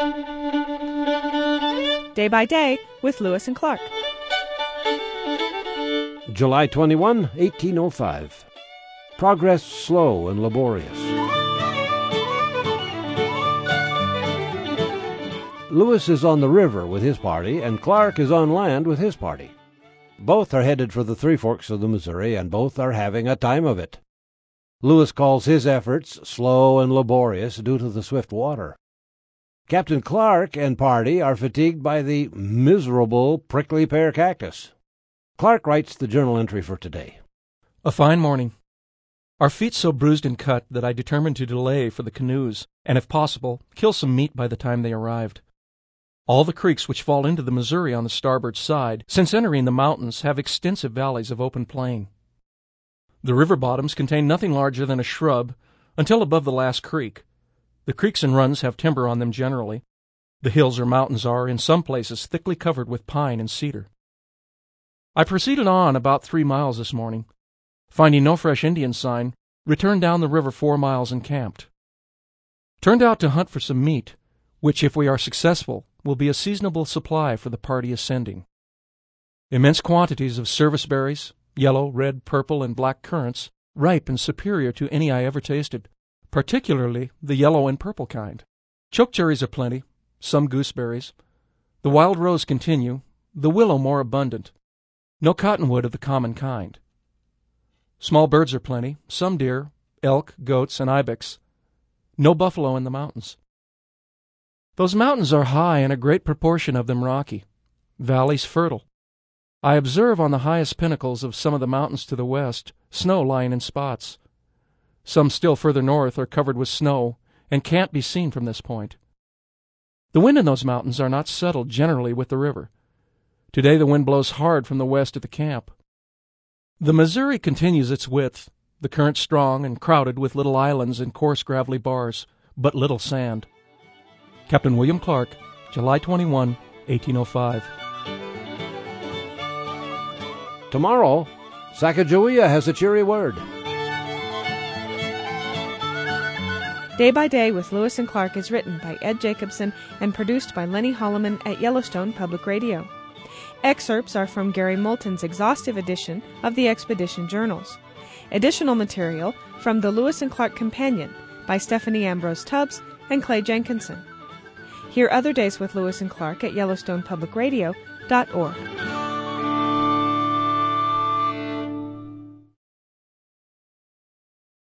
Day by Day with Lewis and Clark. July 21, 1805. Progress slow and laborious. Lewis is on the river with his party, and Clark is on land with his party. Both are headed for the Three Forks of the Missouri, and both are having a time of it. Lewis calls his efforts slow and laborious due to the swift water. Captain Clark and party are fatigued by the miserable prickly pear cactus. Clark writes the journal entry for today. A fine morning. Our feet so bruised and cut that I determined to delay for the canoes, and if possible, kill some meat by the time they arrived. All the creeks which fall into the Missouri on the starboard side, since entering the mountains, have extensive valleys of open plain. The river bottoms contain nothing larger than a shrub until above the last creek. The creeks and runs have timber on them generally. The hills or mountains are, in some places, thickly covered with pine and cedar. I proceeded on about 3 miles this morning. Finding no fresh Indian sign, returned down the river 4 miles and camped. Turned out to hunt for some meat, which, if we are successful, will be a seasonable supply for the party ascending. Immense quantities of service berries, yellow, red, purple, and black currants, ripe and superior to any I ever tasted, particularly the yellow and purple kind. Chokecherries are plenty, some gooseberries. The wild rose continue, the willow more abundant. No cottonwood of the common kind. Small birds are plenty, some deer, elk, goats, and ibex. No buffalo in the mountains. Those mountains are high and a great proportion of them rocky, valleys fertile. I observe on the highest pinnacles of some of the mountains to the west snow lying in spots. Some still further north are covered with snow and can't be seen from this point. The wind in those mountains are not settled generally with the river. Today the wind blows hard from the west at the camp. The Missouri continues its width, the current strong and crowded with little islands and coarse gravelly bars, but little sand. Captain William Clark, July 21, 1805. Tomorrow, Sacagawea has a cheery word. Day by Day with Lewis and Clark is written by Ed Jacobson and produced by Lenny Holloman at Yellowstone Public Radio. Excerpts are from Gary Moulton's exhaustive edition of the Expedition Journals. Additional material from the Lewis and Clark Companion by Stephanie Ambrose Tubbs and Clay Jenkinson. Hear other days with Lewis and Clark at YellowstonePublicRadio.org.